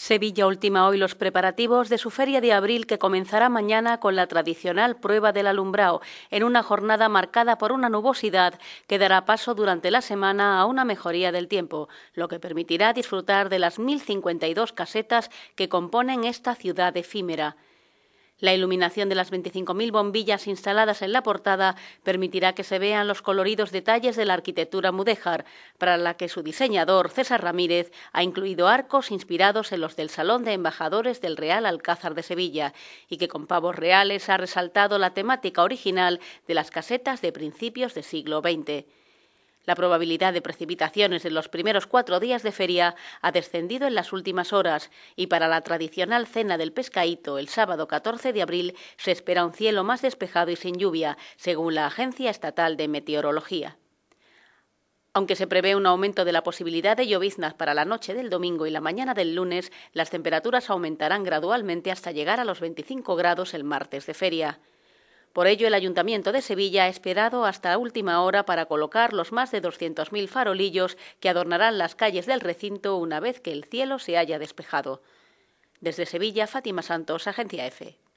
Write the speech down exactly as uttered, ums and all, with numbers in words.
Sevilla ultima hoy los preparativos de su feria de abril, que comenzará mañana con la tradicional prueba del alumbrao, en una jornada marcada por una nubosidad que dará paso durante la semana a una mejoría del tiempo, lo que permitirá disfrutar de las mil cincuenta y dos casetas que componen esta ciudad efímera. La iluminación de las veinticinco mil bombillas instaladas en la portada permitirá que se vean los coloridos detalles de la arquitectura mudéjar, para la que su diseñador, César Ramírez, ha incluido arcos inspirados en los del Salón de Embajadores del Real Alcázar de Sevilla y que con pavos reales ha resaltado la temática original de las casetas de principios del siglo veinte. La probabilidad de precipitaciones en los primeros cuatro días de feria ha descendido en las últimas horas y para la tradicional cena del pescaíto el sábado catorce de abril se espera un cielo más despejado y sin lluvia, según la Agencia Estatal de Meteorología. Aunque se prevé un aumento de la posibilidad de lloviznas para la noche del domingo y la mañana del lunes, las temperaturas aumentarán gradualmente hasta llegar a los veinticinco grados el martes de feria. Por ello, el Ayuntamiento de Sevilla ha esperado hasta última hora para colocar los más de doscientos mil farolillos que adornarán las calles del recinto una vez que el cielo se haya despejado. Desde Sevilla, Fátima Santos, Agencia EFE.